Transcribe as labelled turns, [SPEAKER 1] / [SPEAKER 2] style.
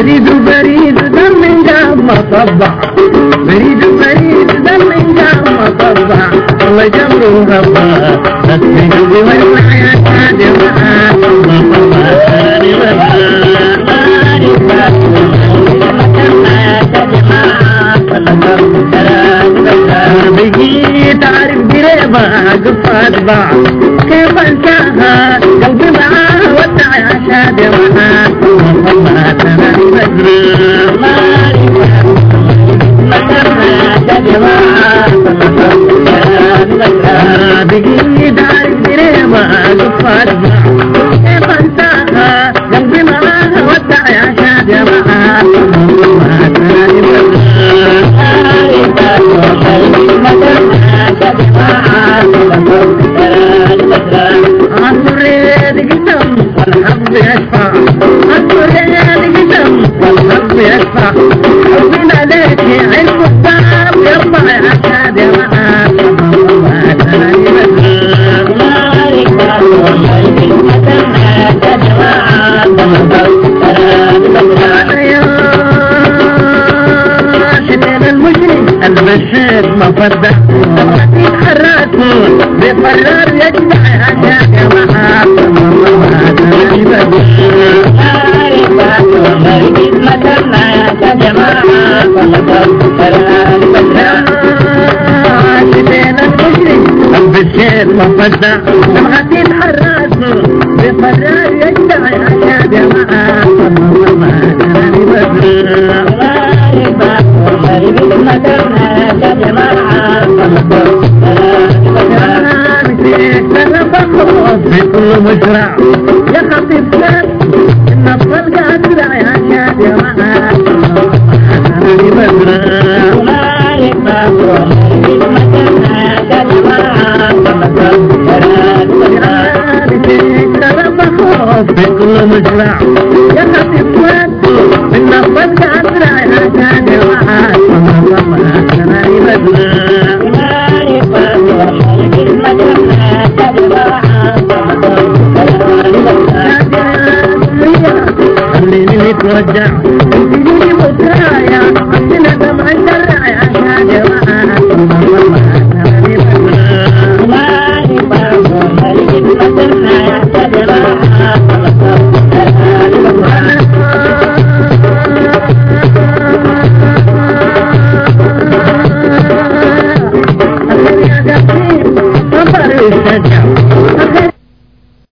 [SPEAKER 1] بريد دم جام مطبع بريد دم جام مطبع الله جمره غبا نسمي قلبي والمحيا كادمها بقيت عارف قريبة قفات باع كيف انساها قلبي معاها ودع يا شادمها ما تنام بدري بقيت عارف قريبة قفات باع كيف انساها قلبي معاها ودع يا شادمها ما تنام بدري والحب يشفع حبنا عليك علم الدار يرفع عشاد يا معاد شتين المجرم البشير مفدى حراته بقرار يجمع عشاد يا معاد البشير مفدى غسيل حراته بقرار يجمع عشاد يا معاد في كل مشرع يا خطيب فلان النبض قادر يا شاد يا معاد في كل مشرع يا خطيب فلان النبض قادر يا شاد يا معاد خليني نتوجع خليني متراع